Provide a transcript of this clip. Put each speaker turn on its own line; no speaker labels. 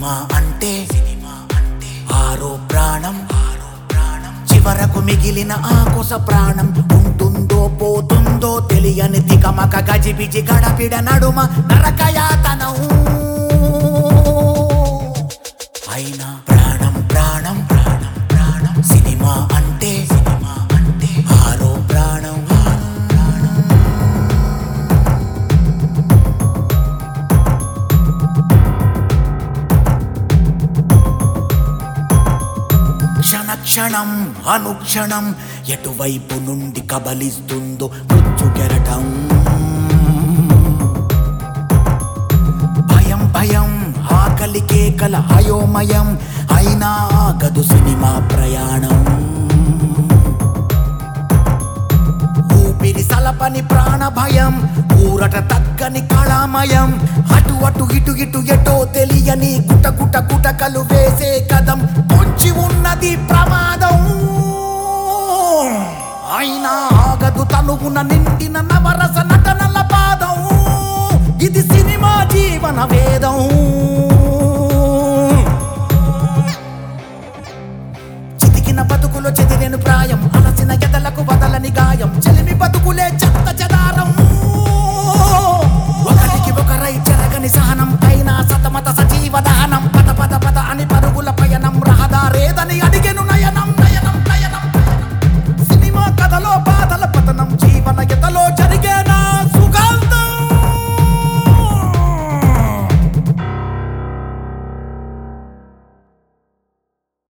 Cinema అంటే ఆరో ప్రాణం, చివరకు మిగిలిన ఆ కొస ప్రాణం ఉంటుందో పోతుందో తెలియని తికమక గజిబిజి గడబిడ నడుమ నరకయాతనం అయినా ప్రాణం ప్రాణం ప్రాణం ప్రాణం సినిమా అంటే ఆరో ప్రాణం. క్షణక్షణం అనుక్షణం ఎటువైపు నుండి కబలిస్తుందో మృత్యు కెరటం. భయం భయం ఆకలి కేకల అయోమయం అయినా ఆగదు సినిమా ప్రయాణం. ఊపిరి సలపని ప్రాణ భయం, ఊరట తగ్గని కళామయం, అటు అటు ఇటు ఇటు ఎటో తెలియని కుట కుట కుటకలు వేసే కదం పొంచి ఉన్నది ప్రమాదం. అయినా ఆగదు తనుగున నిండిన నవరస నటనల పాదం. ఇది సినిమా జీవన వేదం. చితికిన బతుకులో చెదిరేను ప్రాయం, అలసిన ఎదలకు వదలని గాయం, చెలిమి బతుకులే